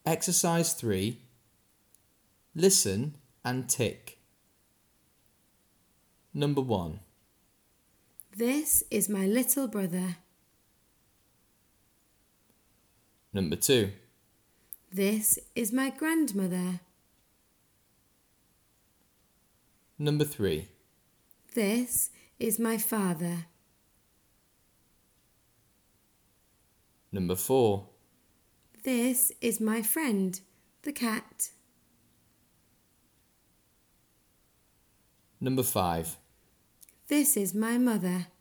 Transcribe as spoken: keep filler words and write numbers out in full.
Exercise three. Listen and tick. Number one. This is my little brother. Number two. This is my grandmother. Number three. This is my father. Number four. This is my friend, the cat. Number five. This is my mother.